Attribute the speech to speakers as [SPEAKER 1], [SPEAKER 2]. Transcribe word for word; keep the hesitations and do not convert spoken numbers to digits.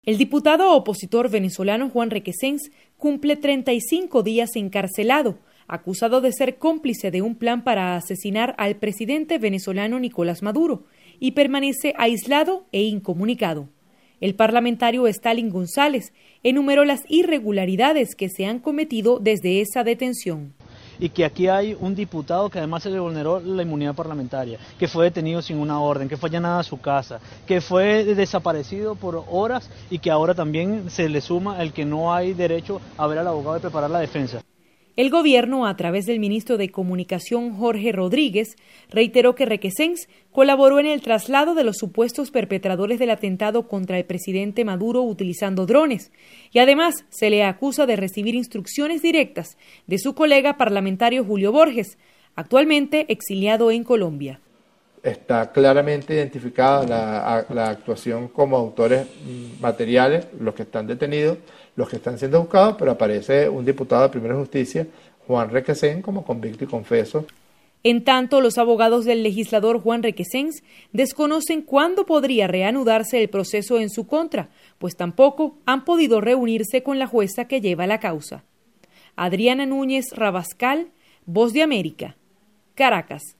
[SPEAKER 1] El diputado opositor venezolano Juan Requesens cumple treinta y cinco días encarcelado, acusado de ser cómplice de un plan para asesinar al presidente venezolano Nicolás Maduro, y permanece aislado e incomunicado. El parlamentario Stalin González enumeró las irregularidades que se han cometido desde esa detención.
[SPEAKER 2] Y que aquí hay un diputado que además se le vulneró la inmunidad parlamentaria, que fue detenido sin una orden, que fue allanada a su casa, que fue desaparecido por horas y que ahora también se le suma el que no hay derecho a ver al abogado y preparar la defensa.
[SPEAKER 1] El gobierno, a través del ministro de Comunicación Jorge Rodríguez, reiteró que Requesens colaboró en el traslado de los supuestos perpetradores del atentado contra el presidente Maduro utilizando drones, y además se le acusa de recibir instrucciones directas de su colega parlamentario Julio Borges, actualmente exiliado en Colombia.
[SPEAKER 3] Está claramente identificada la, la actuación como autores materiales, los que están detenidos, los que están siendo buscados, pero aparece un diputado de Primera Justicia, Juan Requesens, como convicto y confeso.
[SPEAKER 1] En tanto, los abogados del legislador Juan Requesens desconocen cuándo podría reanudarse el proceso en su contra, pues tampoco han podido reunirse con la jueza que lleva la causa. Adriana Núñez Rabascal, Voz de América, Caracas.